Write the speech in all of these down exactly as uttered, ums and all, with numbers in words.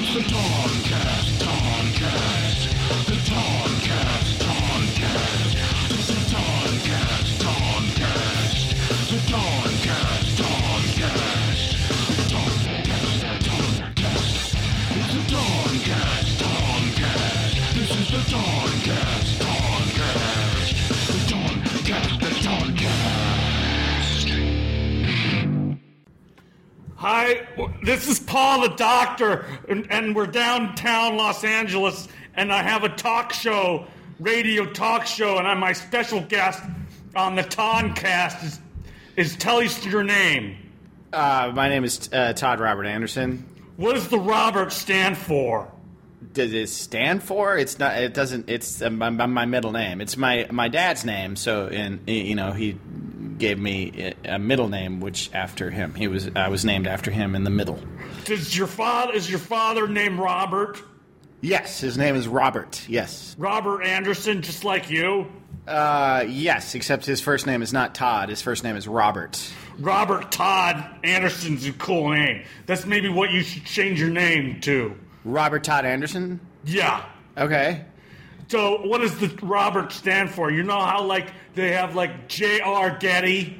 Hi, this is Paul the Doctor, and, and we're downtown Los Angeles, and I have a talk show, radio talk show, and I'm my special guest on the Toncast is, is tell us your name. Uh, my name is uh, Todd Robert Anderson. What does the Robert stand for? Does it stand for? It's not. It doesn't. It's uh, my, my middle name. It's my my dad's name. So, and you know, he gave me a middle name, which after him, he was. I was named after him in the middle. Does your father? Is your father named Robert? Yes, his name is Robert. Yes, Robert Anderson, just like you. Uh, yes, except his first name is not Todd. His first name is Robert. Robert Todd Anderson's a cool name. That's maybe what you should change your name to. Robert Todd Anderson? Yeah. Okay. So what does the Robert stand for? You know how, like, they have, like, J R. Getty?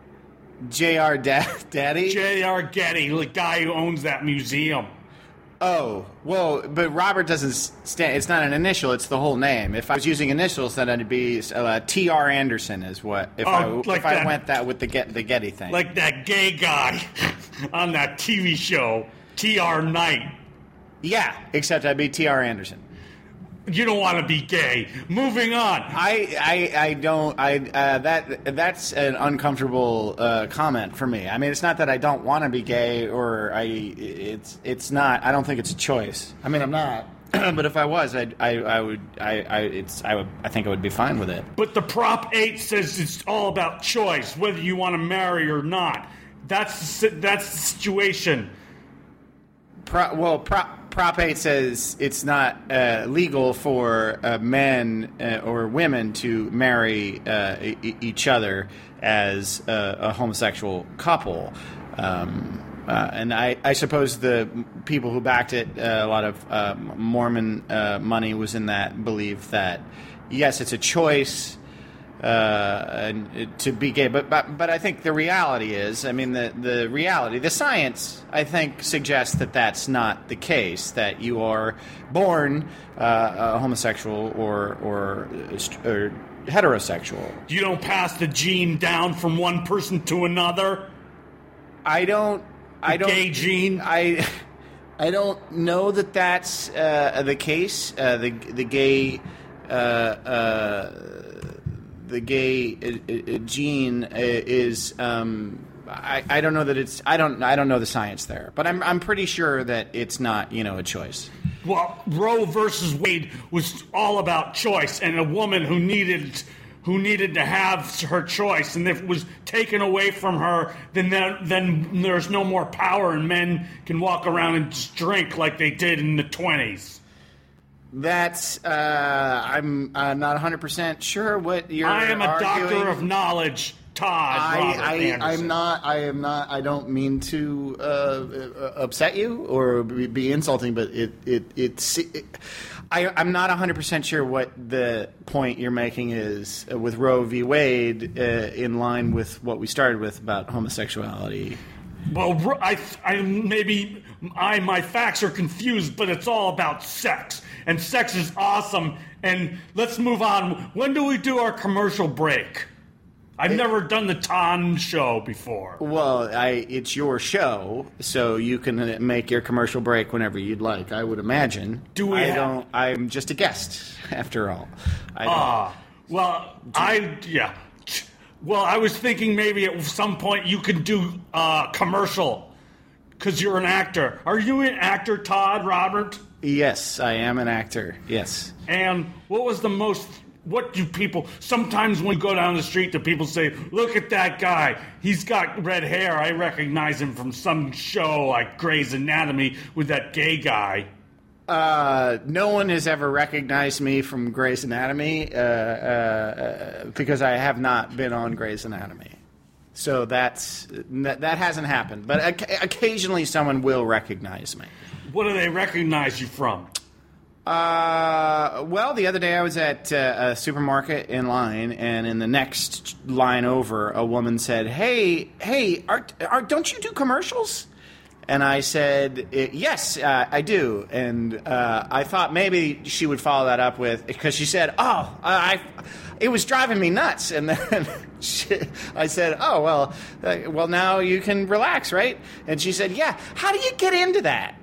J R. Da- Daddy? J R. Getty, the guy who owns that museum. Oh, well, but Robert doesn't stand... It's not an initial, it's the whole name. If I was using initials, then it'd be uh, T R. Anderson is what... If, oh, I, like if that, I went that with the, get, the Getty thing. Like that gay guy on that T V show, T R. Knight. Yeah, except I'd be T R. Anderson. You don't want to be gay. Moving on. I, I, I don't. I uh, that that's an uncomfortable uh, comment for me. I mean, it's not that I don't want to be gay, or I. It's it's not. I don't think it's a choice. I mean, I'm not. But if I was, I'd, I I would. I, I it's. I would. I think I would be fine with it. But the Prop eight says it's all about choice, whether you want to marry or not. That's the, that's the situation. Pro, well, Prop. Prop eight says it's not uh, legal for uh, men uh, or women to marry uh, e- each other as a, a homosexual couple. Um, uh, and I, I suppose the people who backed it, uh, a lot of uh, Mormon uh, money was in that belief that, yes, it's a choice uh, and to be gay. But, but but I think the reality is, I mean, the, the reality, the science, I think, suggests that that's not the case, that you are born uh, a homosexual or, or, or heterosexual. You don't pass the gene down from one person to another? I don't... The I don't, gay gene? I... I don't know that that's uh, the case. Uh, the the gay uh, uh, the gay uh, uh, gene is. Um, I, I don't know that it's. I don't. I don't know the science there, but I'm I'm pretty sure that it's not. You know, a choice. Well, Roe versus Wade was all about choice, and a woman who needed. who needed to have her choice, and if it was taken away from her, then there, then there's no more power, and men can walk around and just drink like they did in the twenties. That's, uh, I'm uh, not one hundred percent sure what you're I am a arguing. doctor of knowledge, Todd I, Robert I, Anderson. I'm not, I am not, I don't mean to uh, upset you or be insulting, but it, it, it's, it, I, I'm not one hundred percent sure what the point you're making is with Roe v. Wade uh, in line with what we started with about homosexuality. Well, I, I maybe I my facts are confused, but it's all about sex, and sex is awesome. And let's move on. When do we do our commercial break? I've it, never done the Ton show before. Well, I, it's your show, so you can make your commercial break whenever you'd like, I would imagine. Do we I have... don't. I'm just a guest, after all. Ah, uh, well, do... I yeah. Well, I was thinking maybe at some point you could do a uh, commercial because you're an actor. Are you an actor, Todd Robert? Yes, I am an actor. Yes. And what was the most? What do people, sometimes when you go down the street, do people say, look at that guy, he's got red hair, I recognize him from some show like Grey's Anatomy with that gay guy. Uh, no one has ever recognized me from Grey's Anatomy uh, uh, because I have not been on Grey's Anatomy. So that's that, that hasn't happened. But occasionally someone will recognize me. What do they recognize you from? Uh, well, the other day I was at uh, a supermarket in line, and in the next line over, a woman said, "Hey, hey, Art, Art, don't you do commercials?" And I said, "Yes, uh, I do." And uh, I thought maybe she would follow that up with, because she said, "Oh, I, it was driving me nuts." And then she, I said, "Oh, well, uh, well, now you can relax, right?" And she said, "Yeah. How do you get into that?"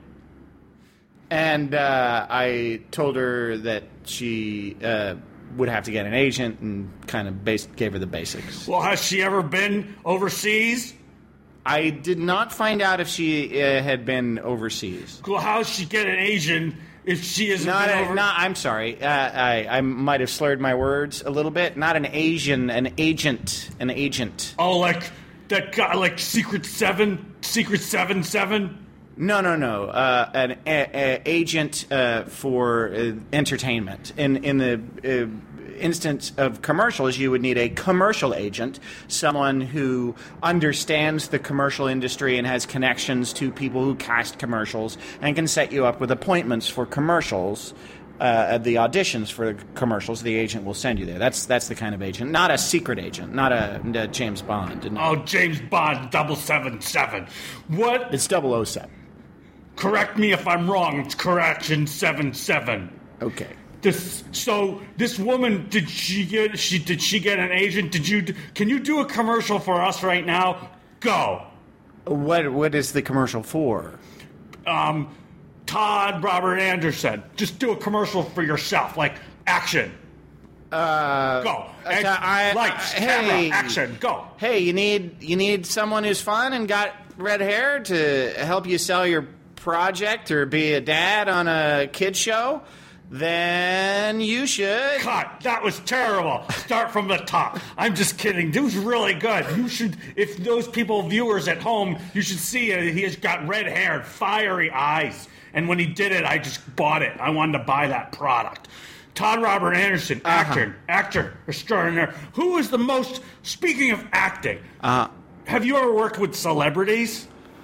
And uh, I told her that she uh, would have to get an agent, and kind of bas- gave her the basics. Well, has she ever been overseas? I did not find out if she uh, had been overseas. Well, how does she get an agent if she isn't Not, been a, over- not I'm sorry. Uh, I, I might have slurred my words a little bit. Not an Asian, an agent. An agent. Oh, like that guy, like Secret Seven, Secret Seven Seven? No, no, no. Uh, an a, a agent uh, for uh, entertainment. In in the uh, instance of commercials, you would need a commercial agent, someone who understands the commercial industry and has connections to people who cast commercials and can set you up with appointments for commercials. Uh, the auditions for the commercials, the agent will send you there. That's that's the kind of agent, not a secret agent, not a, a James Bond. No. Oh, James Bond, double seven seven. What? It's double oh seven. Correct me if I'm wrong. It's correction seven seven. Okay. This, so this woman, did she get? She did she get an agent? Did you? Can you do a commercial for us right now? Go. What what is the commercial for? Um, Todd Robert Anderson. Just do a commercial for yourself, like action. Uh, Go. I, And I, lights, I, camera, hey, action. Go. Hey, you need you need someone who's fun and got red hair to help you sell your project or be a dad on a kid show? Then you should. Cut. That was terrible. Start from the top. I'm just kidding. It was really good. You should, if those people, viewers at home, you should see it. He has got red hair, fiery eyes. And when he did it, I just bought it. I wanted to buy that product. Todd Robert Anderson, actor, uh-huh. actor extraordinaire. Who is the most, speaking of acting, uh-huh. have you ever worked with celebrities?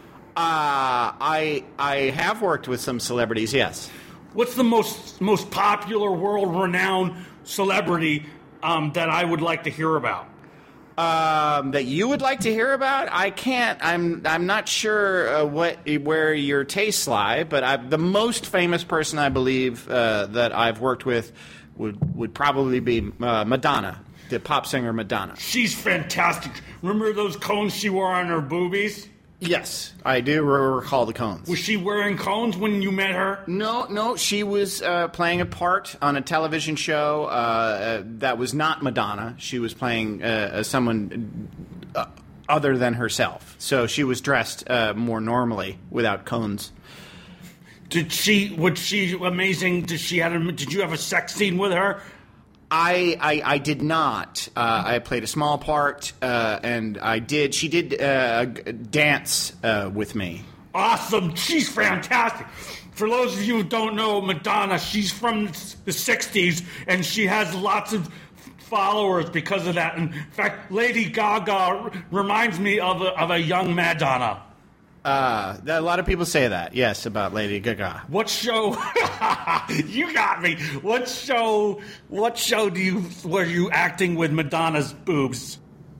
Uh, I I have worked with some celebrities, yes. What's the most most popular, world-renowned celebrity um, that I would like to hear about? Um, that you would like to hear about? I can't. I'm. I'm not sure uh, what where your tastes lie. But I, the most famous person I believe uh, that I've worked with would would probably be uh, Madonna, the pop singer Madonna. She's fantastic. Remember those cones she wore on her boobies? Yes, I do recall the cones. Was she wearing cones when you met her? No, no, she was uh, playing a part on a television show uh, uh, that was not Madonna. She was playing uh, someone uh, other than herself. So she was dressed uh, more normally without cones. Did she? Was she amazing? Did she had? A, did you have a sex scene with her? I, I, I did not. Uh, I played a small part, uh, and I did. She did uh, dance uh, with me. Awesome! She's fantastic. For those of you who don't know Madonna, she's from the sixties, and she has lots of followers because of that. In fact, Lady Gaga reminds me of a, of a young Madonna. Uh, a lot of people say that, yes, about Lady Gaga. What show? You got me. What show? What show do you were you acting with Madonna's boobs?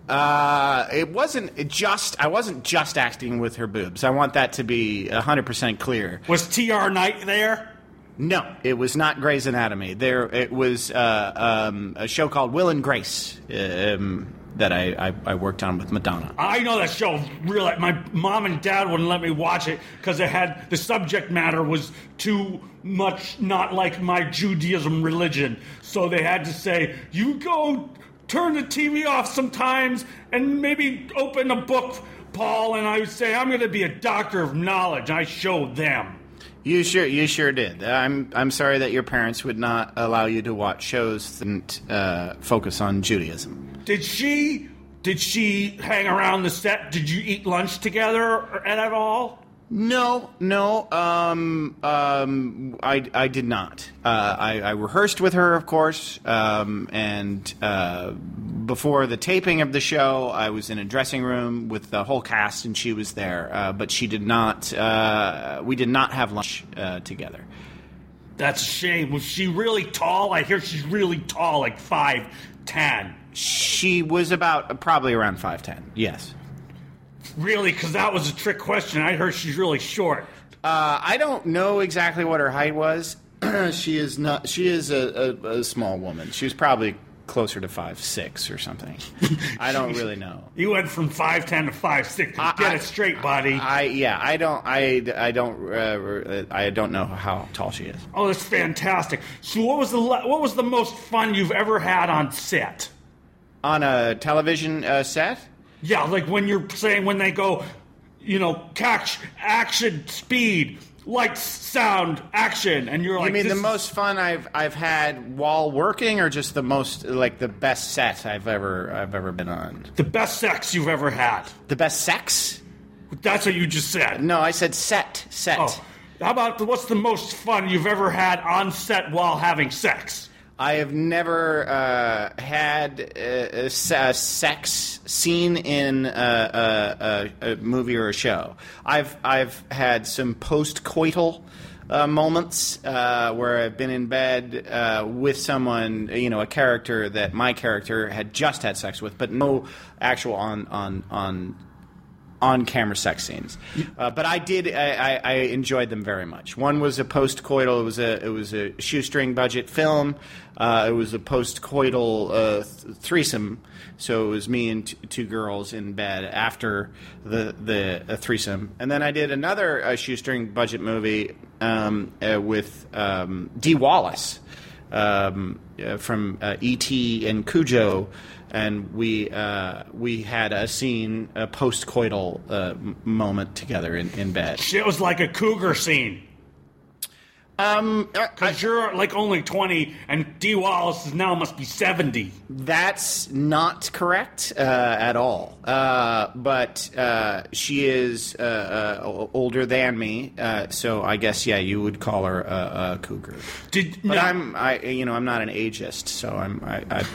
Uh, it wasn't just. I wasn't just acting with her boobs. I want that to be a hundred percent clear. Was T R Knight there? No, it was not Grey's Anatomy. There, it was uh, um, a show called Will and Grace. Um, that I, I, I worked on with Madonna. I know that show. Really, my mom and dad wouldn't let me watch it because it had the subject matter was too much not like my Judaism religion. So they had to say, "You go turn the T V off sometimes and maybe open a book, Paul." And I would say, "I'm going to be a doctor of knowledge." I showed them. You sure you sure did. I'm I'm sorry that your parents would not allow you to watch shows that uh, focus on Judaism. Did she did she hang around the set? Did you eat lunch together at all? No, no. Um, um, I I did not. Uh, I, I rehearsed with her, of course, um, and uh, before the taping of the show, I was in a dressing room with the whole cast, and she was there. Uh, but she did not. Uh, we did not have lunch uh, together. That's a shame. Was she really tall? I hear she's really tall, like five ten. She was about probably around five ten. Yes. Really? Because that was a trick question. I heard she's really short. Uh, I don't know exactly what her height was. she is not. She is a, a, a small woman. She was probably closer to five six or something. I don't really know. You went from five ten to five six. Get I, it straight, buddy. I yeah. I don't. I, I don't. Uh, I don't know how tall she is. Oh, that's fantastic. So, what was the what was the most fun you've ever had on set? On a television uh, set? Yeah, like when you're saying when they go, you know, catch, action, speed, lights, sound, action, and you're like, you mean this the most fun I've I've had while working, or just the most like the best set I've ever I've ever been on? The best sex you've ever had. The best sex? That's what you just said. No, I said set set. Oh, how about the, what's the most fun you've ever had on set while having sex? I have never uh, had a, a sex scene in a, a, a movie or a show. I've I've had some post-coital uh, moments uh, where I've been in bed uh, with someone, you know, a character that my character had just had sex with, but no actual on on on. on-camera sex scenes, uh, but I did. I, I enjoyed them very much. One was a post-coital. It was a it was a shoestring budget film. Uh, it was a post-coital uh, th- threesome. So it was me and t- two girls in bed after the the uh, threesome. And then I did another uh, shoestring budget movie um, uh, with um, Dee Wallace um, uh, from uh, E T and Cujo. And we uh, we had a scene, a post-coital uh, moment together in, in bed. It was like a cougar scene. Um, Because you're like only twenty, and Dee Wallace is now must be seventy. That's not correct uh, at all. Uh, but uh, she is uh, uh, older than me, uh, so I guess yeah, you would call her a, a cougar. Did but no. I'm I you know I'm not an ageist, so I'm I I.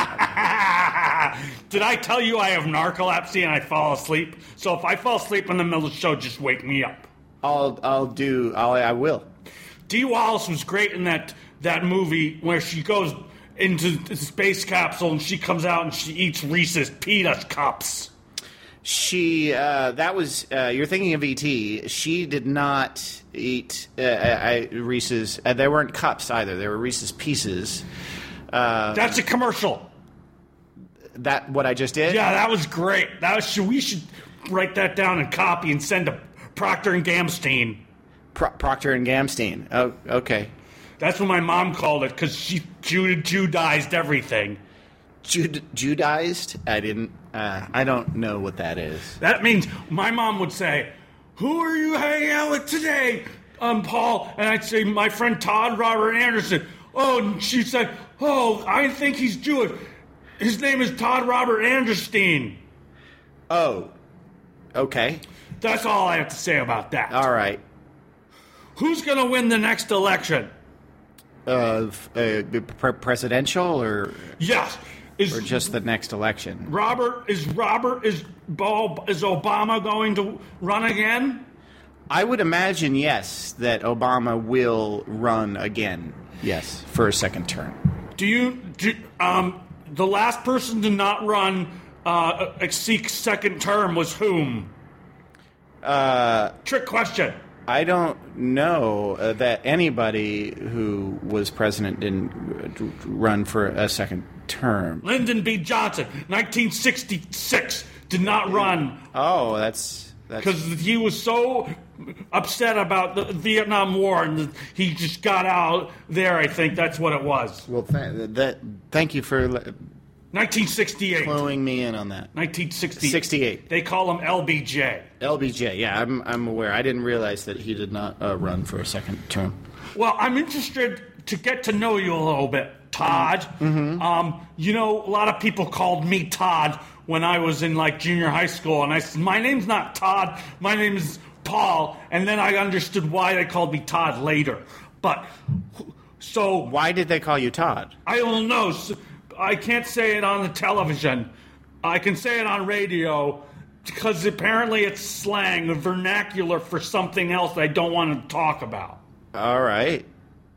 I've, Did I tell you I have narcolepsy and I fall asleep? So if I fall asleep in the middle of the show, just wake me up. I'll I'll do I'll I will. Dee Wallace was great in that that movie where she goes into the space capsule and she comes out and she eats Reese's Peanut cups. She uh, that was uh, you're thinking of E T. She did not eat uh, I, Reese's. Uh, they weren't cups either. They were Reese's Pieces. Uh, That's a commercial. That what I just did? Yeah, that was great. That was we should write that down and copy and send to Procter and Gamstein. Pro- Procter and Gamstein. Oh, okay. That's what my mom called it because she Jude, Judaized everything. Jude, Judaized? I didn't. Uh, I don't know what that is. That means my mom would say, "Who are you hanging out with today, um, Paul?" And I'd say, "My friend Todd Robert Anderson." Oh, and she said, "Oh, I think he's Jewish. His name is Todd Robert Anderstein." Oh, okay. That's all I have to say about that. All right. Who's going to win the next election? Uh, uh pre- presidential or Yes. Is or just the next election? Robert is Robert is Bo, is Obama going to run again? I would imagine yes that Obama will run again. Yes, for a second term. Do you do, um the last person to not run uh seek second term was whom? Uh Trick question. I don't know uh, that anybody who was president didn't run for a second term. Lyndon B. Johnson, nineteen sixty-six, did not run. Oh, that's because he was so upset about the Vietnam War, and he just got out there. I think that's what it was. Well, th- that thank you for nineteen sixty-eight. Cluing me in on that. nineteen sixty-eight. sixty-eight. They call him L B J. L B J. Yeah, I'm I'm aware. I didn't realize that he did not uh, run for a second term. Well, I'm interested to get to know you a little bit, Todd. Mm-hmm. Um, you know, a lot of people called me Todd when I was in like junior high school, and I said, "My name's not Todd. My name is Paul." And then I understood why they called me Todd later. But so why did they call you Todd? I don't know. So, I can't say it on the television. I can say it on radio because apparently it's slang, a vernacular for something else I don't want to talk about. All right.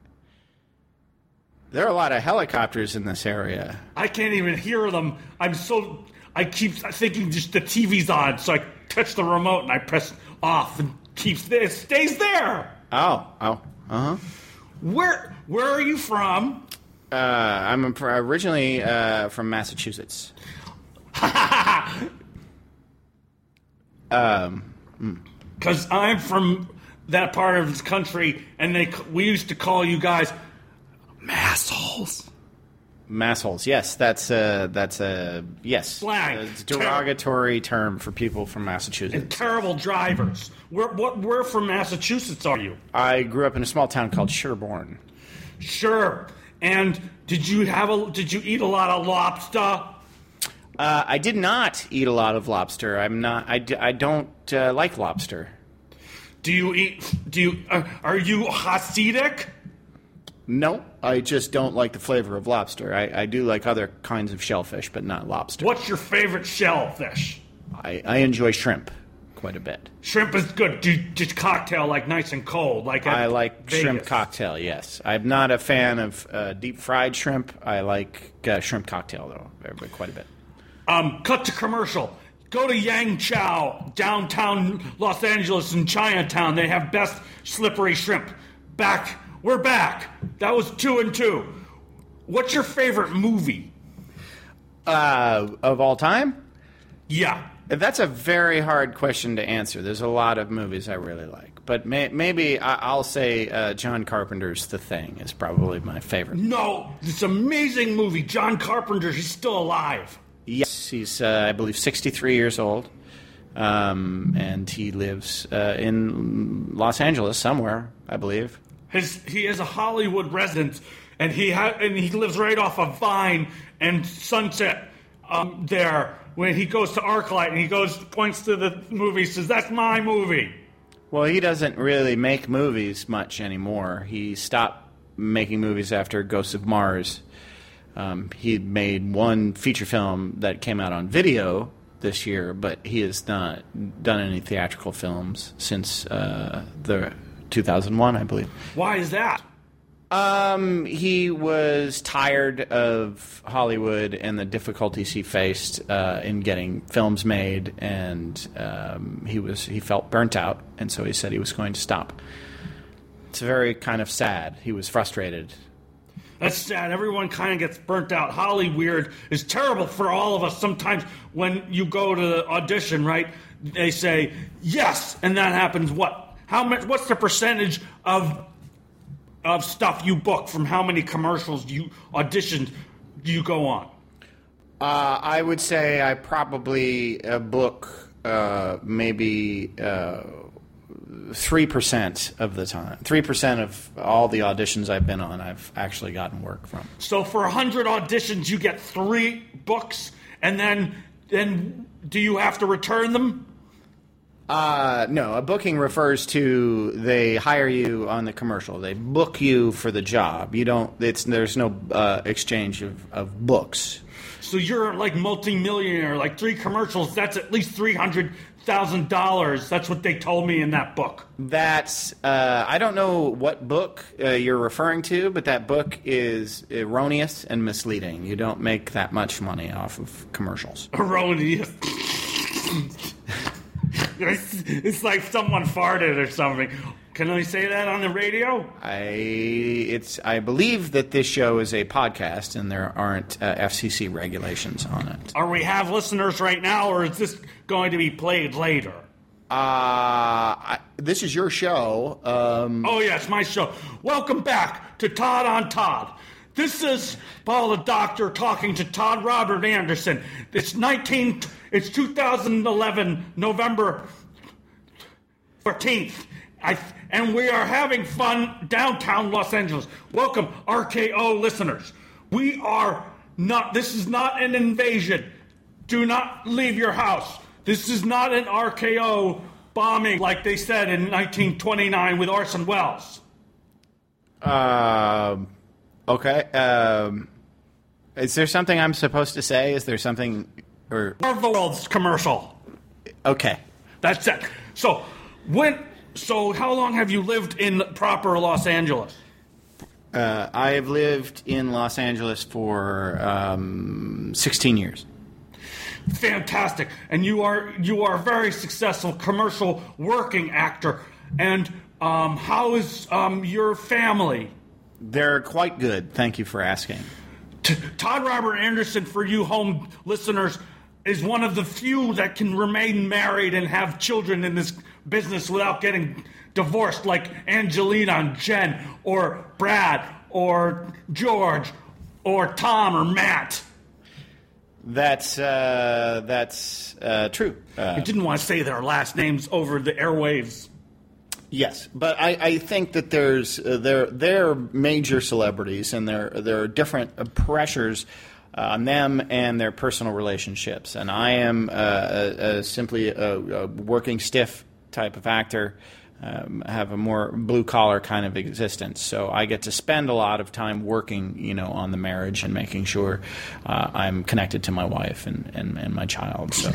There are a lot of helicopters in this area. I can't even hear them. I'm so... I keep thinking just the T V's on, so I touch the remote and I press off and keeps it stays there. Oh, oh, uh-huh. Where Where are you from? Uh, I'm originally uh, from Massachusetts. um, Because I'm from that part of this country, and they we used to call you guys massholes. Massholes, yes, that's a that's a yes. Slang. It's a derogatory Ter- term for people from Massachusetts. And terrible drivers. Where what? Where from Massachusetts are you? I grew up in a small town called Sherborne. Sure. And did you have a? Did you eat a lot of lobster? Uh, I did not eat a lot of lobster. I'm not. I, d- I don't uh, like lobster. Do you eat? Do you? Uh, are you Hasidic? No, I just don't like the flavor of lobster. I, I do like other kinds of shellfish, but not lobster. What's your favorite shellfish? I, I enjoy shrimp quite a bit. Shrimp is good. Do you just cocktail like nice and cold? Like at I like Vegas? Shrimp cocktail, yes. I'm not a fan of uh, deep fried shrimp. I like uh, shrimp cocktail, though, very, quite a bit. Um, cut to commercial. Go to Yang Chow, downtown Los Angeles in Chinatown. They have best slippery shrimp. Back, we're back. That was two and two. What's your favorite movie? Uh, of all time? Yeah. That's a very hard question to answer. There's a lot of movies I really like. But may, maybe I, I'll say uh, John Carpenter's The Thing is probably my favorite. No, this amazing movie. John Carpenter, he's still alive. Yes, he's, uh, I believe, sixty-three years old. Um, and he lives uh, in Los Angeles somewhere, I believe. His, he is a Hollywood resident, and he ha- and he lives right off of Vine and Sunset um, there. When he goes to ArcLight and he goes points to the movie, says, "That's my movie." Well, he doesn't really make movies much anymore. He stopped making movies after Ghosts of Mars. Um, he made one feature film that came out on video this year, but he has not done any theatrical films since uh, the two thousand one, I believe. Why is that? Um, he was tired of Hollywood and the difficulties he faced uh, in getting films made, and um, he was he felt burnt out, and so he said he was going to stop. It's very kind of sad. He was frustrated. That's sad. Everyone kind of gets burnt out. Hollyweird is terrible for all of us. Sometimes when you go to the audition, right, they say yes, and that happens. What? How much? What's the percentage of of stuff you book from how many commercials you auditioned do you go on? Uh, I would say I probably uh, book uh, maybe uh, three percent of the time. three percent of all the auditions I've been on, I've actually gotten work from. So for one hundred auditions, you get three books, and then then do you have to return them? Uh, no, a booking refers to they hire you on the commercial. They book you for the job. You don't. It's there's no uh, exchange of, of books. So you're like multimillionaire, like three commercials. That's at least three hundred thousand dollars. That's what they told me in that book. That's uh, I don't know what book uh, you're referring to, but that book is erroneous and misleading. You don't make that much money off of commercials. Erroneous. It's, it's like someone farted or something. Can I say that on the radio? I it's I believe that this show is a podcast and there aren't uh, F C C regulations on it. Are we have listeners right now, or is this going to be played later? Uh, I, this is your show. Um, Oh, yes, my show. Welcome back to Todd on Todd. This is Paul the Doctor talking to Todd Robert Anderson. It's nineteen. It's two thousand eleven, November fourteenth. I, and we are having fun downtown Los Angeles. Welcome, R K O listeners. We are not, this is not an invasion. Do not leave your house. This is not an R K O bombing like they said in nineteen twenty-nine with Orson Welles. uh, okay. Um, Is there something I'm supposed to say? Is there something... or War of the Worlds commercial. Okay. That's it. So, when... So, how long have you lived in proper Los Angeles? Uh, I have lived in Los Angeles for um, sixteen years. Fantastic. And you are you are a very successful commercial working actor. And um, how is um, your family? They're quite good. Thank you for asking. T- Todd Robert Anderson, for you home listeners, is one of the few that can remain married and have children in this business without getting divorced, like Angelina and Jen, or Brad, or George, or Tom, or Matt. That's uh, that's uh, true. Uh, I didn't want to say their last names over the airwaves. Yes, but I, I think that there's uh, there they're major celebrities, and there there are different uh, pressures uh, on them and their personal relationships. And I am uh, a, a simply a, a working stiff type of actor. Um, have a more blue collar kind of existence, so I get to spend a lot of time working, you know, on the marriage and making sure uh, I'm connected to my wife and, and, and my child. So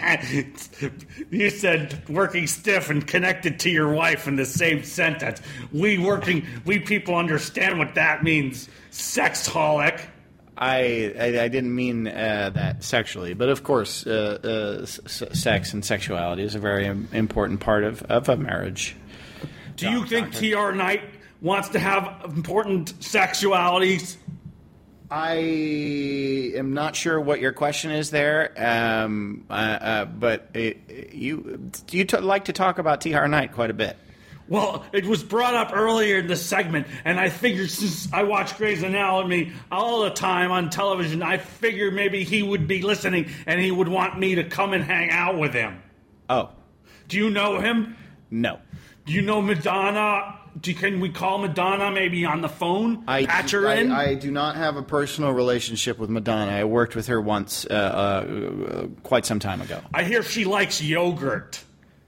you said working stiff and connected to your wife in the same sentence. We working, we people understand what that means. Sexholic. I, I, I didn't mean uh, that sexually, but of course, uh, uh, s- sex and sexuality is a very important part of, of a marriage. Do you think T R. Knight wants to have important sexualities? I am not sure what your question is there, um, uh, uh, but it, you you t- like to talk about T R. Knight quite a bit. Well, it was brought up earlier in this segment, and I figured since I watch Grey's Anatomy all the time on television, I figured maybe he would be listening and he would want me to come and hang out with him. Oh. Do you know him? No. Do you know Madonna? Do, can we call Madonna maybe on the phone? I, Patch her I, in? I do not have a personal relationship with Madonna. I worked with her once uh, uh, quite some time ago. I hear she likes yogurt.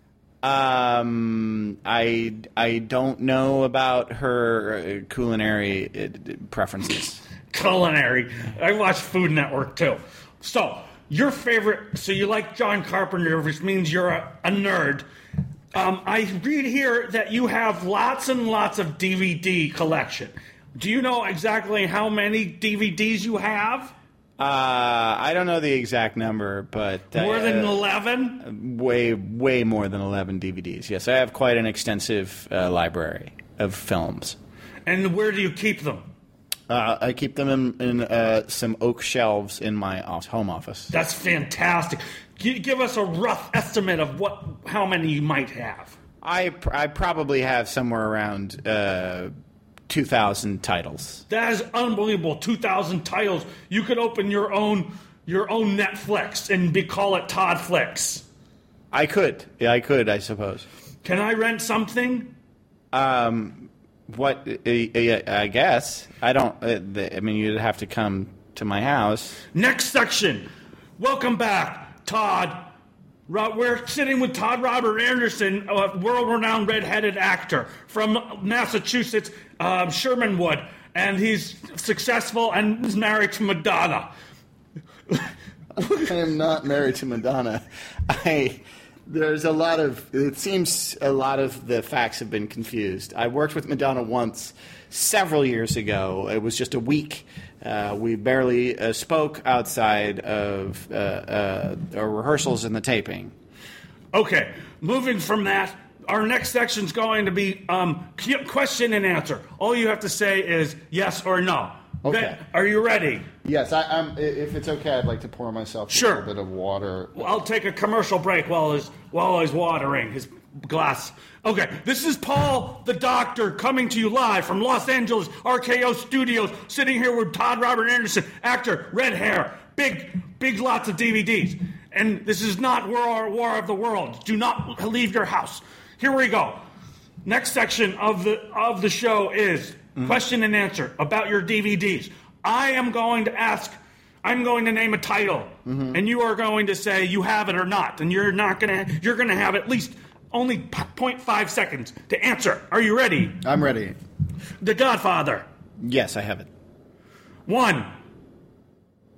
Um, I I don't know about her culinary uh, preferences. Culinary. I watch Food Network too. So your favorite. So you like John Carpenter, which means you're a, a nerd. Um, I read here that you have lots and lots of D V D collection. Do you know exactly how many D V Ds you have? Uh, I don't know the exact number, but uh, more than eleven. Way, way more than eleven D V Ds. Yes, I have quite an extensive uh, library of films. And where do you keep them? Uh, I keep them in, in uh, some oak shelves in my home office. That's fantastic. G- give us a rough estimate of what, how many you might have. I pr- I probably have somewhere around uh, two thousand titles. That is unbelievable. two thousand titles. You could open your own your own Netflix and be call it Todd Flicks. I could. Yeah, I could, I suppose. Can I rent something? Um, what? Uh, uh, I guess I don't. Uh, the, I mean, you'd have to come to my house. Next section. Welcome back, Todd. Ro- We're sitting with Todd Robert Anderson, a world-renowned red-headed actor from Massachusetts, uh, Shermanwood, and he's successful and is married to Madonna. I am not married to Madonna. I there's a lot of it seems a lot of the facts have been confused. I worked with Madonna once several years ago. It was just a week. Uh, we barely uh, spoke outside of uh, uh, our rehearsals and the taping. Okay, moving from that, our next section is going to be um, question and answer. All you have to say is yes or no. Okay. Re- Are you ready? Yes, I, I'm, if it's okay, I'd like to pour myself Sure. a little bit of water. Well, I'll take a commercial break while he's, while he's watering his glass. Okay, this is Paul the Doctor coming to you live from Los Angeles R K O Studios, sitting here with Todd Robert Anderson, actor, red hair, big, big lots of D V Ds. And this is not War, War of the Worlds. Do not leave your house. Here we go. Next section of the of the show is mm-hmm. question and answer about your D V Ds. I am going to ask, I'm going to name a title, mm-hmm. and you are going to say you have it or not. And you're not going to, you're going to have at least only zero point five seconds to answer. Are you ready? I'm ready. The Godfather. Yes, I have it. One.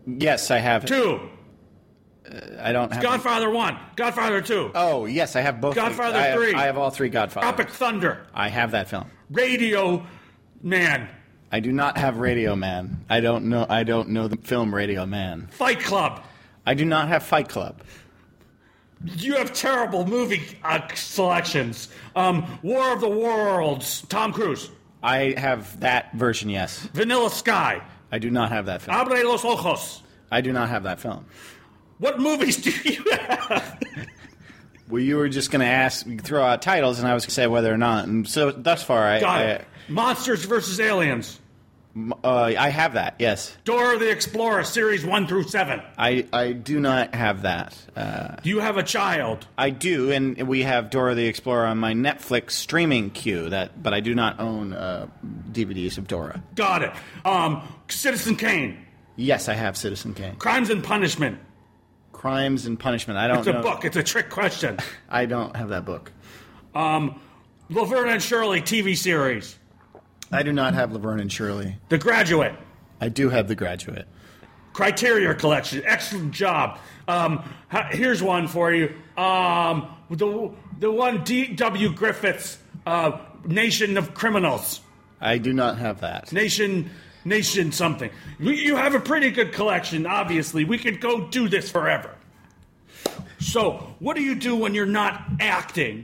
Yes, I have. Two. Uh, I don't have. Godfather one. Godfather two. Oh, yes, I have both. Godfather I have, three. I have all three Godfathers. Tropic Thunder. I have that film. Radio Man. I do not have Radio Man. I don't know. I don't know the film Radio Man. Fight Club. I do not have Fight Club. You have terrible movie uh, selections. Um, War of the Worlds. Tom Cruise. I have that version. Yes. Vanilla Sky. I do not have that film. Abre los ojos. I do not have that film. What movies do you have? Well, you were just going to ask, throw out titles, and I was going to say whether or not. And so thus far, I Got it. I, Monsters versus Aliens. Uh, I have that. Yes. Dora the Explorer, series one through seven. I, I do not have that. Uh, do you have a child? I do, and we have Dora the Explorer on my Netflix streaming queue. That, but I do not own uh, D V Ds of Dora. Got it. Um, Citizen Kane. Yes, I have Citizen Kane. Crimes and Punishment. Crimes and Punishment. I don't. It's a know. book. It's a trick question. I don't have that book. Um, Laverne and Shirley T V series. I do not have Laverne and Shirley. The Graduate. I do have The Graduate. Criteria Collection. Excellent job. Um, here's one for you. Um, the the one D W Griffith's uh, Nation of Criminals. I do not have that. Nation, Nation something. You have a pretty good collection, obviously. We could go do this forever. So, what do you do when you're not acting?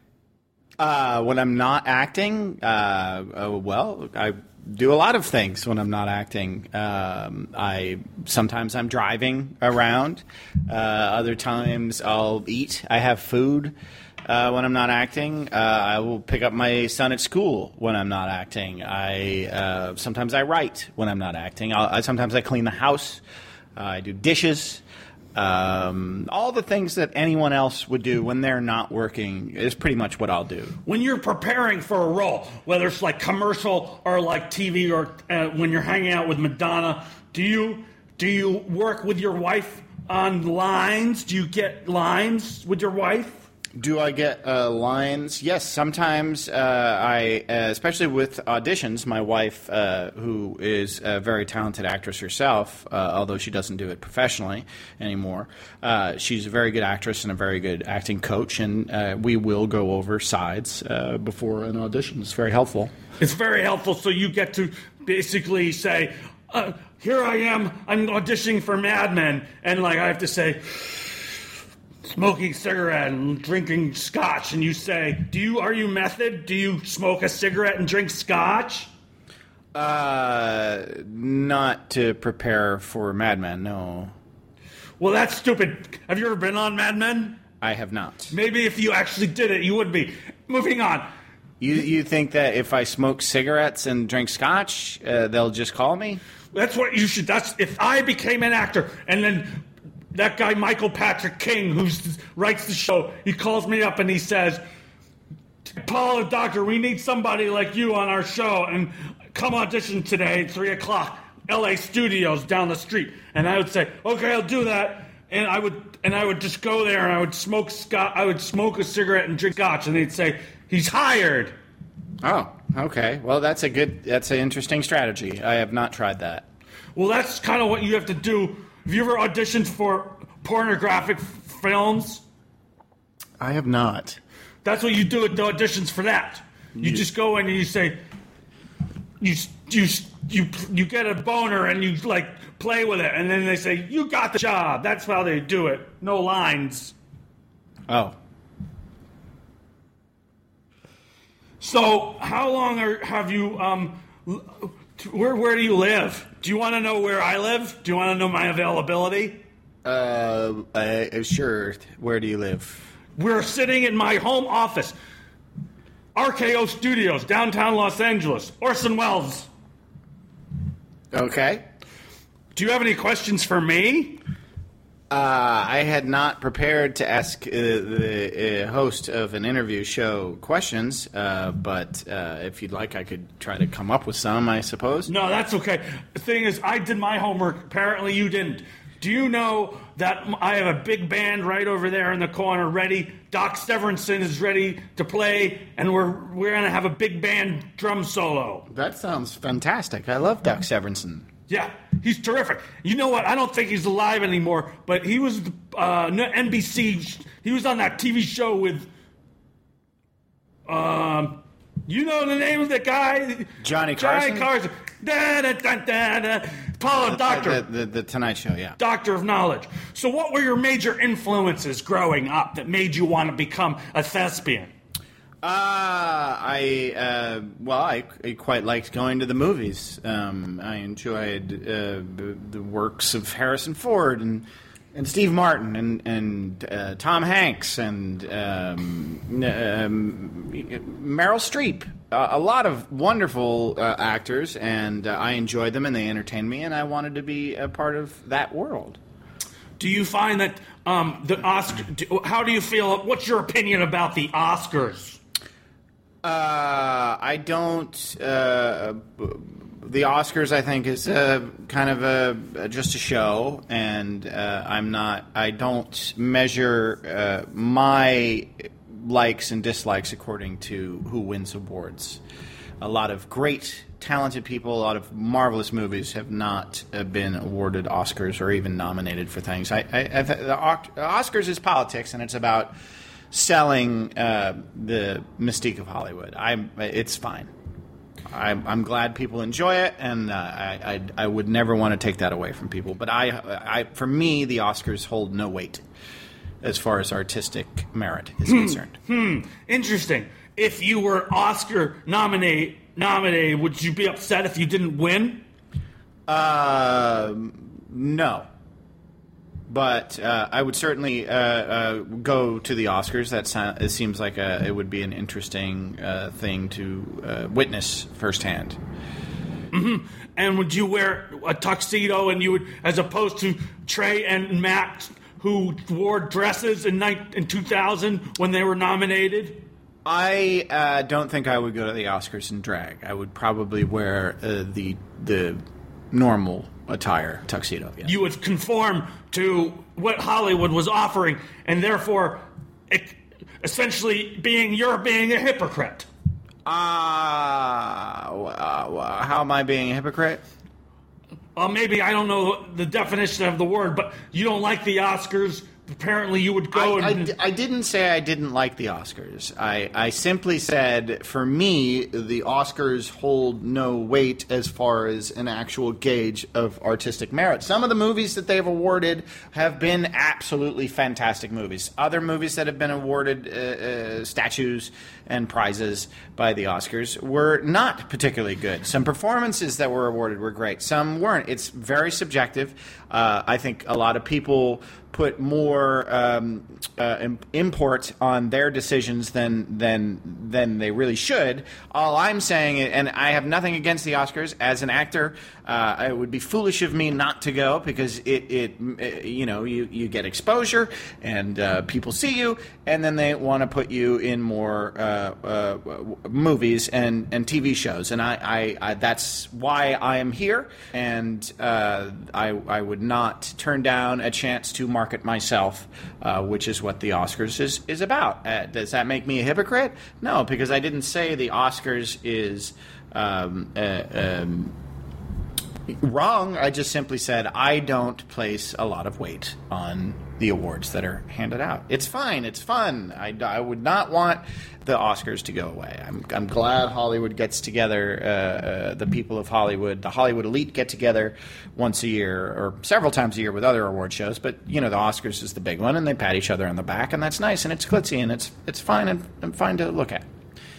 Uh, when I'm not acting, uh, uh, well, I do a lot of things when I'm not acting. Um, I sometimes I'm driving around. Uh, other times I'll eat. I have food uh, when I'm not acting. Uh, I will pick up my son at school when I'm not acting. I uh, sometimes I write when I'm not acting. I'll, I sometimes I clean the house. Uh, I do dishes. Um, all the things that anyone else would do when they're not working is pretty much what I'll do. When you're preparing for a role, whether it's like commercial or like T V or uh, when you're hanging out with Madonna, do you do you work with your wife on lines? Do you get lines with your wife? Do I get uh, lines? Yes, sometimes uh, I, uh, especially with auditions, my wife, uh, who is a very talented actress herself, uh, although she doesn't do it professionally anymore, uh, she's a very good actress and a very good acting coach, and uh, we will go over sides uh, before an audition. It's very helpful. It's very helpful, so you get to basically say, uh, here I am, I'm auditioning for Mad Men, and like I have to say, smoking cigarette and drinking scotch, and you say, "Do you are you method? Do you smoke a cigarette and drink scotch?" Uh, not to prepare for Mad Men, no. Well, that's stupid. Have you ever been on Mad Men? I have not. Maybe if you actually did it, you would be. Moving on. You you think that if I smoke cigarettes and drink scotch, uh, they'll just call me? That's what you should. That's if I became an actor and then. That guy, Michael Patrick King, who writes the show, he calls me up and he says, Paul, doctor, we need somebody like you on our show, and come audition today at three o'clock, L A Studios down the street. And I would say, okay, I'll do that. And I would and I would just go there and I would smoke scotch, I would smoke a cigarette and drink scotch, and they'd say, he's hired. Oh, okay. Well, that's a good, that's an interesting strategy. I have not tried that. Well, that's kind of what you have to do. Have you ever auditioned for pornographic f- films? I have not. That's what you do at the auditions for that. You, you just go in and you say, you you you you get a boner and you like play with it, and then they say you got the job. That's how they do it. No lines. Oh. So, how long are, have you? Um, where where do you live? Do you want to know where I live? Do you want to know my availability? Uh, uh, sure. Where do you live? We're sitting in my home office, R K O Studios, downtown Los Angeles, Orson Welles. Okay. Do you have any questions for me? Uh, I had not prepared to ask uh, the uh, host of an interview show questions, uh, but uh, if you'd like, I could try to come up with some, I suppose. No, that's okay. The thing is, I did my homework. Apparently you didn't. Do you know that I have a big band right over there in the corner ready? Doc Severinsen is ready to play, and we're we're going to have a big band drum solo. That sounds fantastic. I love Doc Severinsen. Yeah, he's terrific. You know what? I don't think he's alive anymore, but he was uh, N B C. He was on that T V show with, um, you know the name of the guy? Johnny Carson. Johnny Carson. Da, da, da, da, da. Paul, doctor. The, the, the Tonight Show, yeah. Doctor of knowledge. So what were your major influences growing up that made you want to become a thespian? Uh, I, uh, well, I, I quite liked going to the movies. Um, I enjoyed uh, the, the works of Harrison Ford and and Steve Martin and and uh, Tom Hanks and um, um, Meryl Streep. Uh, a lot of wonderful uh, actors, and uh, I enjoyed them, and they entertained me, and I wanted to be a part of that world. Do you find that um, the Oscar? Do, how do you feel? What's your opinion about the Oscars? Uh, I don't. Uh, the Oscars, I think, is uh, kind of a just a show, and uh, I'm not. I don't measure uh, my likes and dislikes according to who wins awards. A lot of great, talented people, a lot of marvelous movies have not uh, been awarded Oscars or even nominated for things. I, I, I the Oscars is politics, and it's about selling uh, the mystique of Hollywood. I, it's fine. I'm, I'm glad people enjoy it, and uh, I, I, I would never want to take that away from people. But I, I, for me, the Oscars hold no weight as far as artistic merit is concerned. Hmm. Interesting. If you were Oscar nominate, nominated, would you be upset if you didn't win? Uh, no. But uh, I would certainly uh, uh, go to the Oscars. That sound, it seems like a, it would be an interesting uh, thing to uh, witness firsthand. Mm-hmm. And would you wear a tuxedo, and you would, as opposed to Trey and Matt, who wore dresses in, in two thousand when they were nominated? I uh, don't think I would go to the Oscars in drag. I would probably wear uh, the the normal attire, tuxedo. Yes. You would conform to what Hollywood was offering, and therefore, essentially, being you're being a hypocrite. Ah, uh, uh, how am I being a hypocrite? Uh, maybe I don't know the definition of the word, but you don't like the Oscars. Apparently, you would go. I, and... I, I didn't say I didn't like the Oscars. I, I simply said, for me, the Oscars hold no weight as far as an actual gauge of artistic merit. Some of the movies that they've awarded have been absolutely fantastic movies. Other movies that have been awarded uh, uh, statues and prizes by the Oscars were not particularly good. Some performances that were awarded were great. Some weren't. It's very subjective. Uh, I think a lot of people put more um, uh, import on their decisions than than than they really should. All I'm saying, and I have nothing against the Oscars. As an actor, uh, it would be foolish of me not to go because it, it, it you know, you, you get exposure and uh, people see you, and then they want to put you in more uh, uh, movies and, and T V shows, and I, I, I that's why I am here, and uh, I I would not turn down a chance to market myself, uh, which is what the Oscars is, is about. Uh, does that make me a hypocrite? No, because I didn't say the Oscars is um, uh, um, wrong. I just simply said I don't place a lot of weight on the awards that are handed out. It's fine. It's fun. I, I would not want the Oscars to go away. I'm, I'm glad Hollywood gets together, uh, uh, the people of Hollywood, the Hollywood elite get together once a year or several times a year with other award shows. But, you know, the Oscars is the big one, and they pat each other on the back, and that's nice, and it's glitzy, and it's it's fine and, and fine to look at.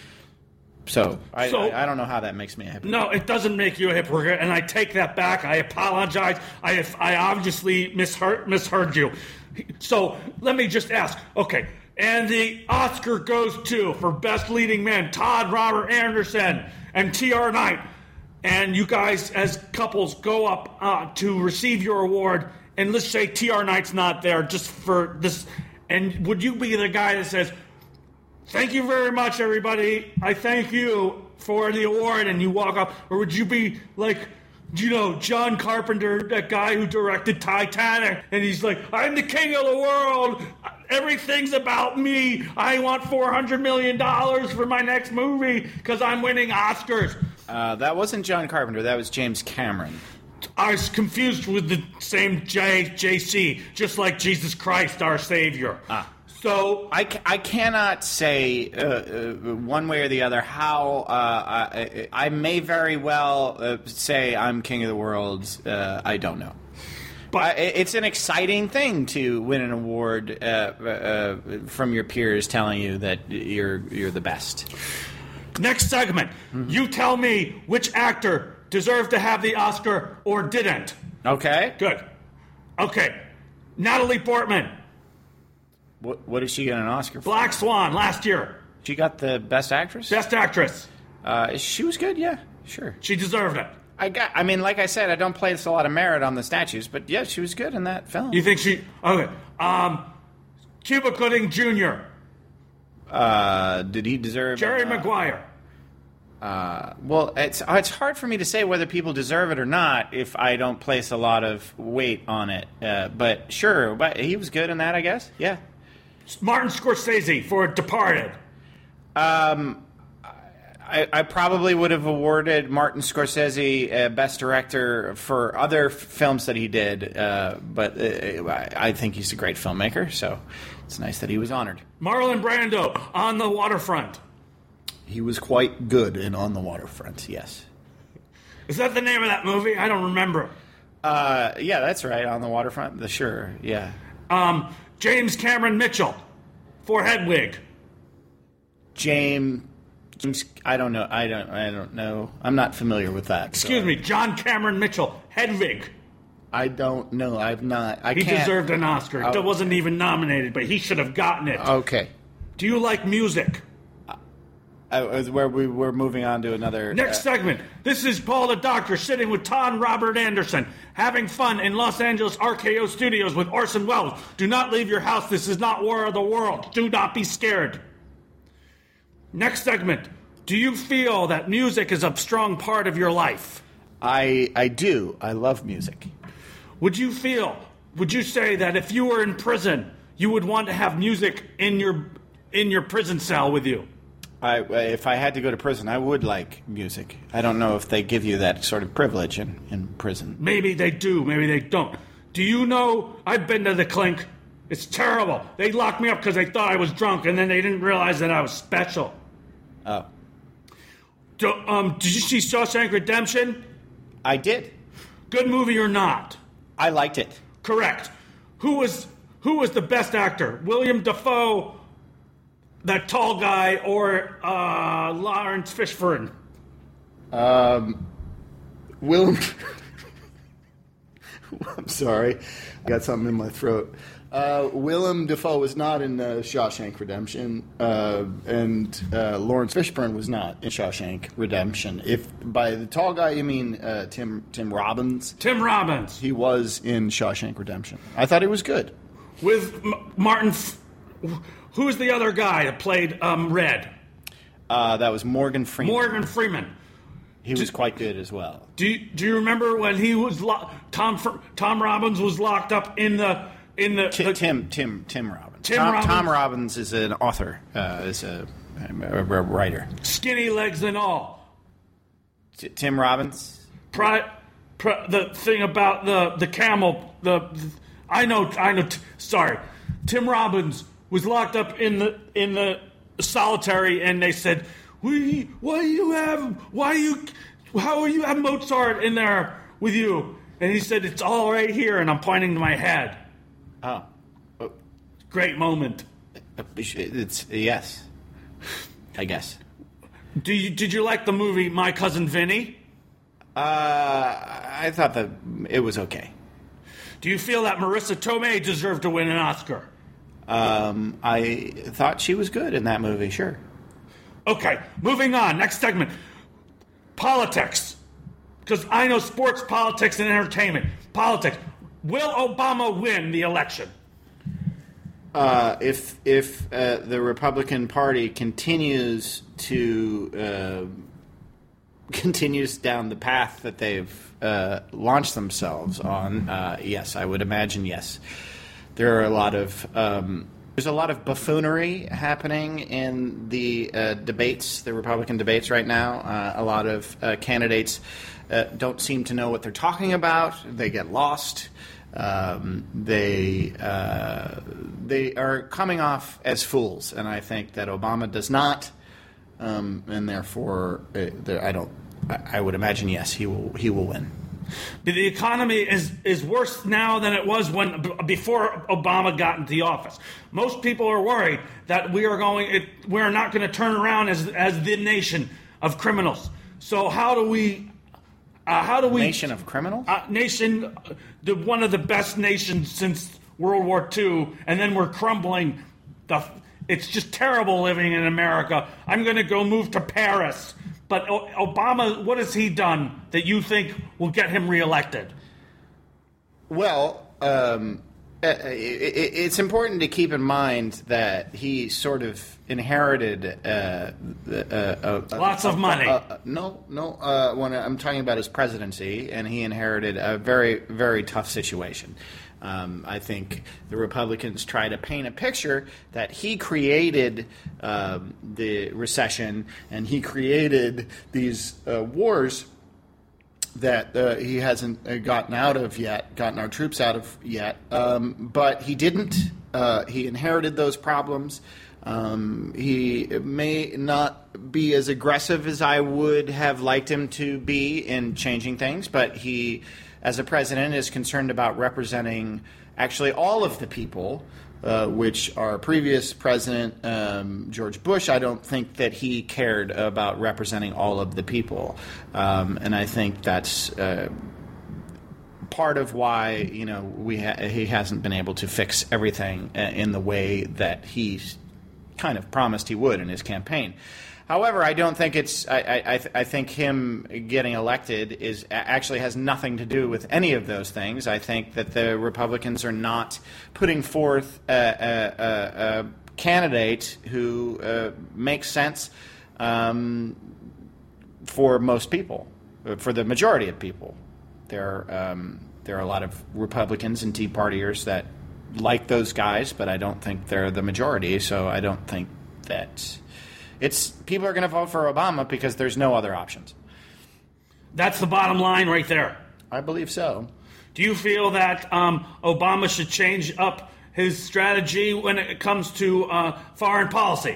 So, I, so I, I don't know how that makes me a hypocrite. No, it doesn't make you a hypocrite, and I take that back. I apologize. I I obviously misheard, misheard you. So let me just ask. Okay, and the Oscar goes to, for Best Leading Man, Todd Robert Anderson and T R Knight. And you guys, as couples, go up uh, to receive your award, and let's say T R Knight's not there just for this. And would you be the guy that says, "Thank you very much, everybody. I thank you for the award," and you walk up? Or would you be like, you know, John Carpenter, that guy who directed Titanic, and he's like, "I'm the king of the world. Everything's about me. I want four hundred million dollars for my next movie because I'm winning Oscars." Uh, that wasn't John Carpenter. That was James Cameron. I was confused with the same J, JC, just like Jesus Christ, our Savior. Ah. So I, ca- I cannot say uh, uh, one way or the other how uh, I, I may very well uh, say I'm king of the world. Uh, I don't know. But I, it's an exciting thing to win an award uh, uh, from your peers telling you that you're you're the best. Next segment. Mm-hmm. You tell me which actor deserved to have the Oscar or didn't. Okay. Good. Okay. Natalie Portman. What, what did she get an Oscar for? Black Swan last year. She got the Best Actress? Best Actress. Uh, she was good, yeah. Sure. She deserved it. I got. I mean, like I said, I don't place a lot of merit on the statues, but yeah, she was good in that film. You think she... Okay. Um, Cuba Gooding Junior Uh, did he deserve... Jerry uh, Maguire. Uh, well, it's it's hard for me to say whether people deserve it or not if I don't place a lot of weight on it. Uh, but sure, but he was good in that, I guess. Yeah. Martin Scorsese for Departed. Um, I, I probably would have awarded Martin Scorsese uh, Best Director for other f- films that he did, uh, but uh, I, I think he's a great filmmaker, so it's nice that he was honored. Marlon Brando, On the Waterfront. He was quite good in On the Waterfront, yes. Is that the name of that movie? I don't remember. Uh, yeah, that's right, On the Waterfront, the sure, yeah. Um, James Cameron Mitchell for Hedwig. James, James, I don't know. I don't. I don't know. I'm not familiar with that. Excuse so. me, John Cameron Mitchell, Hedwig. I don't know. I've not. I he can't. deserved an Oscar. Oh. It wasn't even nominated, but he should have gotten it. Okay. Do you like music? Uh, where we we're moving on to another. Next uh, segment. This is Paul the Doctor sitting with Tom Robert Anderson, having fun in Los Angeles R K O Studios with Orson Welles. Do not leave your house. This is not War of the World. Do not be scared. Next segment. Do you feel that music is a strong part of your life? I I do. I love music. Would you feel, would you say that if you were in prison, you would want to have music in your in your prison cell with you? I, if I had to go to prison, I would like music. I don't know if they give you that sort of privilege in, in prison. Maybe they do, maybe they don't. Do you know, I've been to the Clink. It's terrible. They locked me up because they thought I was drunk, and then they didn't realize that I was special. Oh. Do, um, did you see Shawshank Redemption? I did. Good movie or not? I liked it. Correct. Who was who was the best actor? William Dafoe, that tall guy, or uh, Lawrence Fishburne? Um, Willem. I'm sorry, I got something in my throat. Uh, Willem Dafoe was not in uh, Shawshank Redemption, uh, and uh, Lawrence Fishburne was not in Shawshank Redemption. If by the tall guy you mean uh, Tim Tim Robbins, Tim Robbins. he was in Shawshank Redemption. I thought he was good. With M- Martin. F- who's the other guy that played um, Red? Uh, that was Morgan Freeman. Morgan Freeman. He was quite good as well. Do you, do you remember when he was lo- Tom Fr- Tom Robbins was locked up in the in the, T- the Tim Tim Tim Robbins. Tim Tom, Robbins. Tom Robbins is an author. Uh, is a, a, a writer. skinny legs and all? T- Tim Robbins. Pri- pri- the thing about the the camel. The, the I know I know. T- sorry, Tim Robbins was locked up in the in the solitary, and they said, "We why do you have why you how are you have Mozart in there with you?" And he said, "It's all right here," and I'm pointing to my head. Oh, oh. Great moment. It's yes, I guess. Do you did you like the movie My Cousin Vinny? Uh, I thought that it was okay. Do you feel that Marissa Tomei deserved to win an Oscar? Um, I thought she was good in that movie. Sure. Okay, moving on. Next segment. Politics. Because I know sports, politics, and entertainment. Politics. Will Obama win the election? Uh, if if uh, the Republican Party continues to uh, continues down the path that they've uh, launched themselves on, uh, yes, I would imagine yes. There are a lot of um, There's a lot of buffoonery happening in the uh, debates, the Republican debates right now. Uh, a lot of uh, candidates uh, don't seem to know what they're talking about. They get lost. Um, they uh, they are coming off as fools, and I think that Obama does not, um, and therefore, uh, I don't. I, I would imagine yes, he will. He will win. The economy is, is worse now than it was when before Obama got into the office. Most people are worried that we are going, it, we are not going to turn around as as the nation of criminals. So how do we, uh, how do we nation of criminals? Uh, nation, the one of the best nations since World War Two, and then we're crumbling. The it's just terrible living in America. I'm going to go move to Paris. But Obama, what has he done that you think will get him reelected? Well, um, it's important to keep in mind that he sort of inherited uh, uh, uh, lots of money. Uh, uh, no, no. Uh, when I'm talking about his presidency, and he inherited a very, very tough situation. Um, I think the Republicans try to paint a picture that he created um, the recession and he created these uh, wars that uh, he hasn't gotten out of yet, gotten our troops out of yet. Um, but he didn't. Uh, he inherited those problems. Um, he may not be as aggressive as I would have liked him to be in changing things, but he, as a president, is concerned about representing actually all of the people, uh, which our previous president, um, George Bush, I don't think that he cared about representing all of the people. Um, and I think that's uh, part of why, you know, we ha- he hasn't been able to fix everything in the way that he kind of promised he would in his campaign. However, I don't think it's. I, I, I think him getting elected is actually has nothing to do with any of those things. I think that the Republicans are not putting forth a, a, a, a candidate who uh, makes sense um, for most people, for the majority of people. There, um, there are a lot of Republicans and Tea Partiers that like those guys, but I don't think they're the majority. So I don't think that. It's people are going to vote for Obama because there's no other options. That's the bottom line right there. I believe so. Do you feel that um, Obama should change up his strategy when it comes to uh, foreign policy?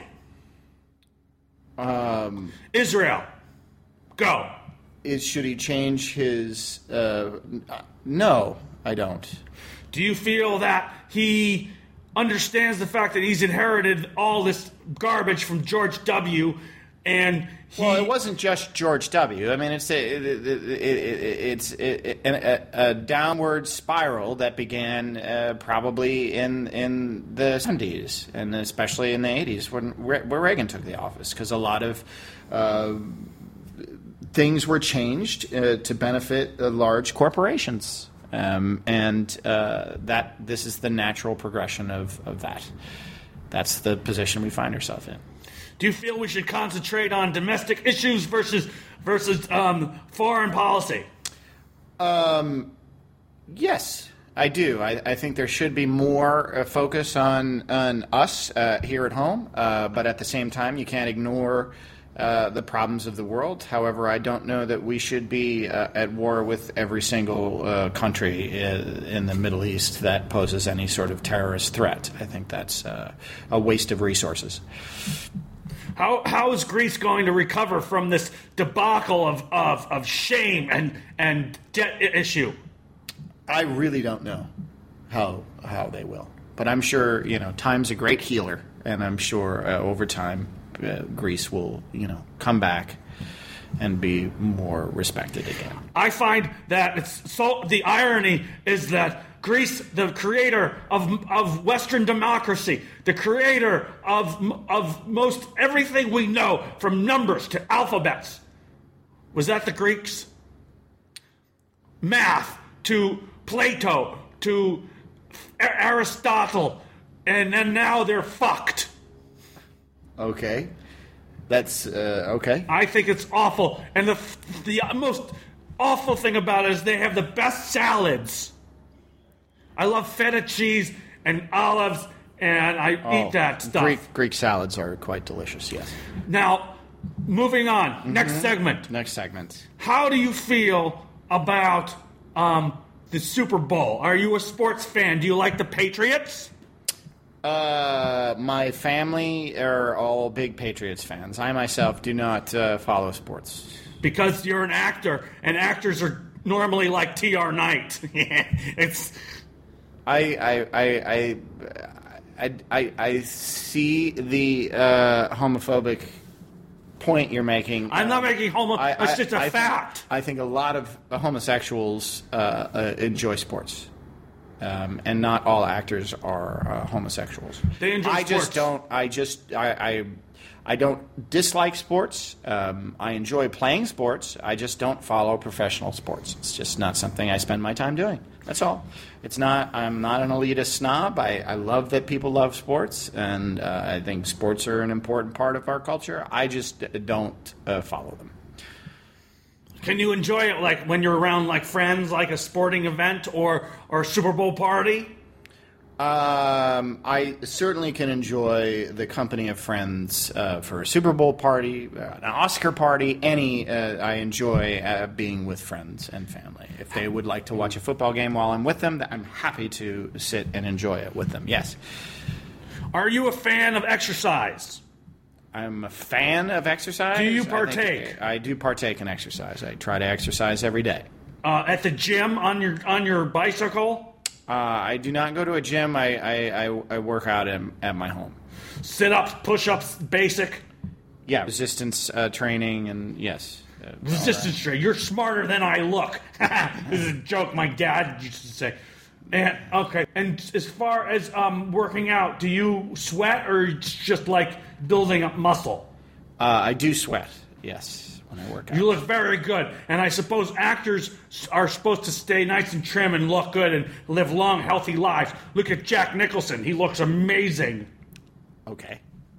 Um, Israel, go. Is should he change his? Uh, no, I don't. Do you feel that he understands the fact that he's inherited all this garbage from George W. and he... Well, it wasn't just George W. I mean, it's a, it, it, it, it's it, a, a downward spiral that began uh, probably in in the seventies and especially in the eighties when where Reagan took the office, because a lot of uh, things were changed uh, to benefit uh, large corporations. Um, and uh, that this is the natural progression of, of that. That's the position we find ourselves in. Do you feel we should concentrate on domestic issues versus versus um, foreign policy? Um, yes, I do. I, I think there should be more uh, focus on on us uh, here at home, uh, but at the same time, you can't ignore Uh, the problems of the world. However, I don't know that we should be uh, at war with every single uh, country uh, in the Middle East that poses any sort of terrorist threat. I think that's uh, a waste of resources. How how is Greece going to recover from this debacle of, of, of shame and and debt issue? I really don't know how how they will, but I'm sure, you know, time's a great healer, and I'm sure uh, over time Uh, Greece will, you know, come back and be more respected again. I find that it's so. The irony is that Greece, the creator of of Western democracy, the creator of of most everything we know, from numbers to alphabets, was that the Greeks? Math to Plato to Aristotle, and then now they're fucked. Okay, that's uh, okay. I think it's awful, and the the most awful thing about it is they have the best salads. I love feta cheese and olives and I Oh, eat that stuff. Greek Greek salads are quite delicious. Yes. Now, moving on. Mm-hmm. Next segment. Next segment. How do you feel about um, the Super Bowl? Are you a sports fan? Do you like the Patriots? Uh, my family are all big Patriots fans. I myself do not uh, follow sports. Because you're an actor, and actors are normally like T R Knight. it's I I I I I, I, I see the uh, homophobic point you're making. I'm not making homo. I, It's I- just a I fact. Think, I think a lot of homosexuals uh, uh, enjoy sports, um, and not all actors are uh, homosexuals. They enjoy I just sports. don't. I just I. I I don't dislike sports. Um, I enjoy playing sports. I just don't follow professional sports. It's just not something I spend my time doing. That's all. It's not. I'm not an elitist snob. I, I love that people love sports, and uh, I think sports are an important part of our culture. I just don't uh, follow them. Can you enjoy it like when you're around like friends, like a sporting event or or Super Bowl party? Um, I certainly can enjoy the company of friends uh, for a Super Bowl party, uh, an Oscar party, any. Uh, I enjoy uh, being with friends and family. If they would like to watch a football game while I'm with them, I'm happy to sit and enjoy it with them. Yes. Are you a fan of exercise? I'm a fan of exercise. Do you I think partake? I, I do partake in exercise. I try to exercise every day. Uh, at the gym on your on your bicycle? Uh, I do not go to a gym. I, I, I, I work out at, at my home. Sit-ups, push-ups, basic? Yeah, resistance uh, training and yes. Uh, all Resistance training. You're smarter than I look. This is a joke my dad used to say. And okay, and as far as um, working out, do you sweat or it's just like building up muscle? Uh, I do sweat, yes, when I work out. You look very good, and I suppose actors are supposed to stay nice and trim and look good and live long, healthy lives. Look at Jack Nicholson; he looks amazing. Okay.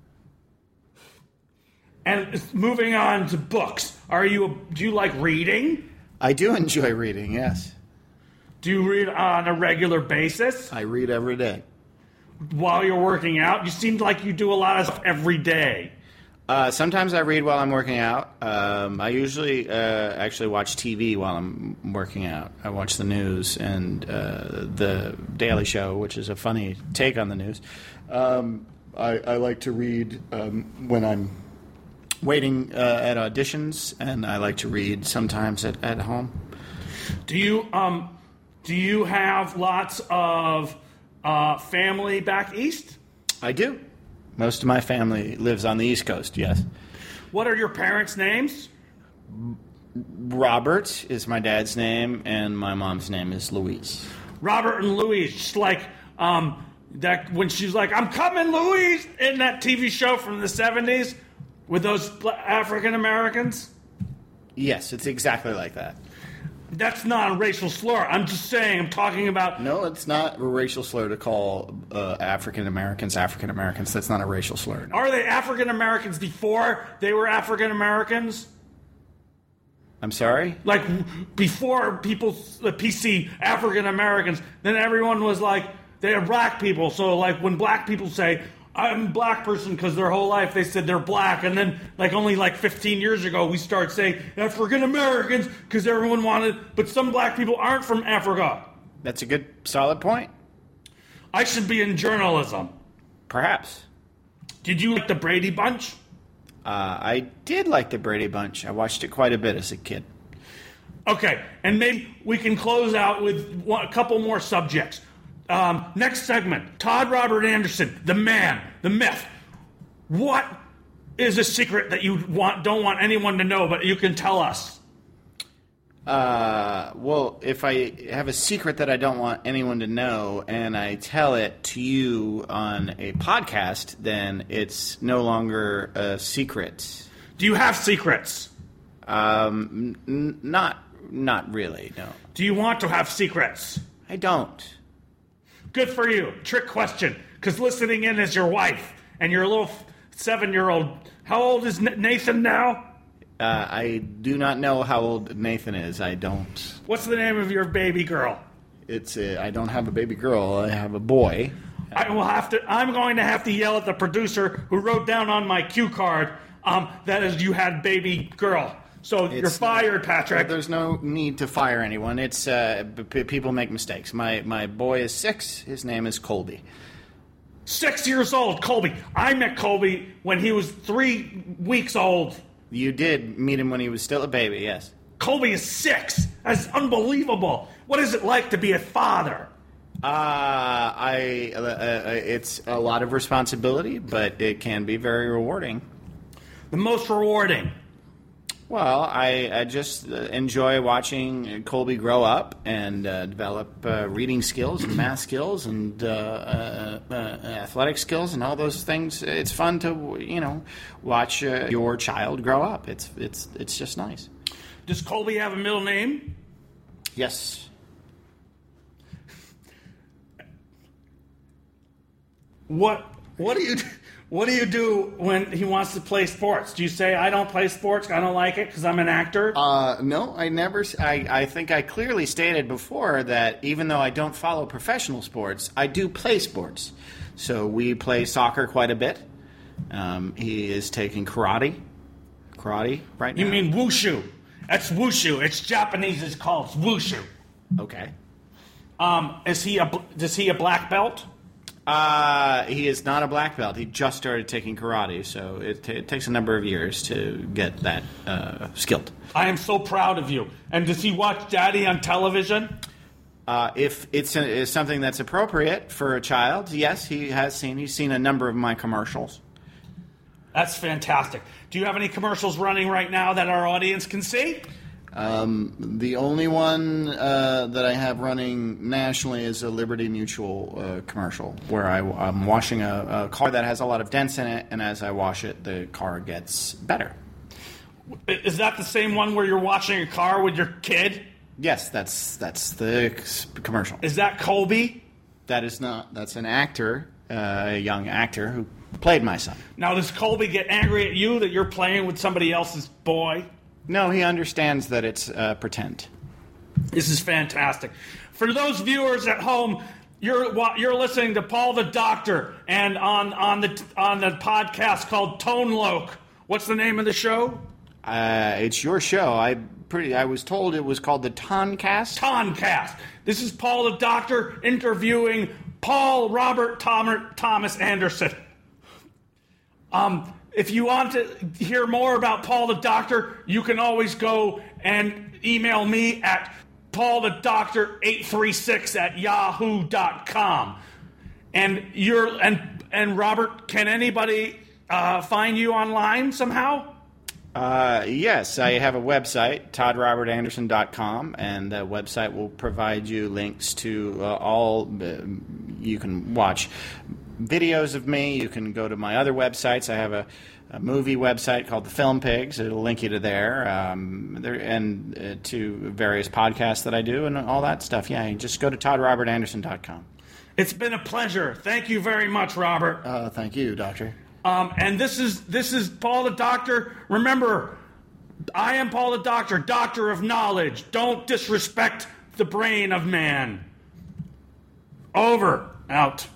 And moving on to books, are you? A, do you like reading? I do enjoy reading, yes. Do you read on a regular basis I read every day. while you're working out? You seem like you do a lot of stuff every day. Uh, sometimes I read while I'm working out. Um, I usually uh, actually watch T V while I'm working out. I watch the news and uh, the Daily Show, which is a funny take on the news. Um, I, I like to read um, when I'm waiting uh, at auditions, and I like to read sometimes at, at home. Do you um do you have lots of uh, family back east? I do. Most of my family lives on the East Coast, yes. What are your parents' names? Robert is my dad's name, and my mom's name is Louise. Robert and Louise, just like um that when she's like, "I'm coming, Louise," in that T V show from the seventies with those African Americans. Yes, it's exactly like that. That's not a racial slur. I'm just saying. I'm talking about. No, it's not a racial slur to call uh, African Americans African Americans. That's not a racial slur. No. Are they African Americans before they were African Americans? I'm sorry? Like before people, the P C African Americans, then everyone was like they are black people. So like when black people say I'm a black person because their whole life they said they're black, and then like only like fifteen years ago we start saying African Americans because everyone wanted, but some black people aren't from Africa. That's a good, solid point. I should be in journalism. Perhaps. Did you like the Brady Bunch? Uh, I did like the Brady Bunch. I watched it quite a bit as a kid. Okay, and maybe we can close out with one, a couple more subjects. Um, next segment, Todd Robert Anderson, the man, the myth. What is a secret that you want don't want anyone to know, but you can tell us? Uh, well, if I have a secret that I don't want anyone to know and I tell it to you on a podcast, then it's no longer a secret. Do you have secrets? Um, n- not, not really, no. Do you want to have secrets? I don't. Good for you. Trick question. Because listening in is your wife and your little seven-year-old. How old is Nathan now? Uh, I do not know how old Nathan is. I don't. What's the name of your baby girl? It's a, I don't have a baby girl. I have a boy. I will have to. I'm going to have to yell at the producer who wrote down on my cue card um, that is you had baby girl. So you're It's fired, not- Patrick. There's no need to fire anyone. It's uh, p- p- people make mistakes. My my boy is six. His name is Colby. Six years old, Colby. I met Colby when he was three weeks old. You did meet him when he was still a baby, yes. Colby is six. That's unbelievable. What is it like to be a father? Uh, I uh, uh, it's a lot of responsibility, but it can be very rewarding. The most rewarding. Well, I, I just uh, enjoy watching Colby grow up and uh, develop uh, reading skills and math skills and uh, uh, uh, athletic skills and all those things. It's fun to you know watch uh, your child grow up. It's it's it's just nice. Does Colby have a middle name? Yes. What what do you what do you do when he wants to play sports? Do you say I don't play sports, I don't like it because I'm an actor? Uh, no, I never. s- I, I think I clearly stated before that even though I don't follow professional sports, I do play sports. So we play soccer quite a bit. Um, he is taking karate, karate right now. You mean wushu? That's wushu. It's Japanese. It's called wushu. Okay. Um, is he a bl- does he a black belt? Uh, he is not a black belt. He just started taking karate, so it, t- it takes a number of years to get that uh, skilled. I am so proud of you. And does he watch Daddy on television? Uh, if it's a, is something that's appropriate for a child, yes, he has seen. He's seen a number of my commercials. That's fantastic. Do you have any commercials running right now that our audience can see? Um, the only one uh, that I have running nationally is a Liberty Mutual uh, commercial where I, I'm washing a, a car that has a lot of dents in it, and as I wash it, the car gets better. Is that the same one where you're washing a car with your kid? Yes, that's that's the c- commercial. Is that Colby? That is not. That's an actor, uh, a young actor who played my son. Now, does Colby get angry at you that you're playing with somebody else's boy? No, he understands that it's uh, pretend. This is fantastic. For those viewers at home, you're wa- you're listening to Paul the Doctor, and on on the on the podcast called Tone Loc. What's the name of the show? Uh, it's your show. I pretty. I was told it was called the Toncast. Toncast. This is Paul the Doctor interviewing Paul Robert Tom- Thomas Anderson. Um, if you want to hear more about Paul the Doctor, you can always go and email me at paul the doctor eight three six at yahoo dot com. And you're and and Robert, can anybody uh, find you online somehow? Uh, yes, I have a website, todd robert anderson dot com, and the website will provide you links to uh, all. Uh, you can watch videos of me. You can go to my other websites. I have a, a movie website called The Film Pigs. It'll link you to there, um, there and uh, to various podcasts that I do and all that stuff. Yeah, you just go to todd robert anderson dot com. It's been a pleasure. Thank you very much, Robert. Uh, thank you, Doctor. Um, and this is this is Paul the Doctor. Remember, I am Paul the Doctor, Doctor of Knowledge. Don't disrespect the brain of man. Over. Out.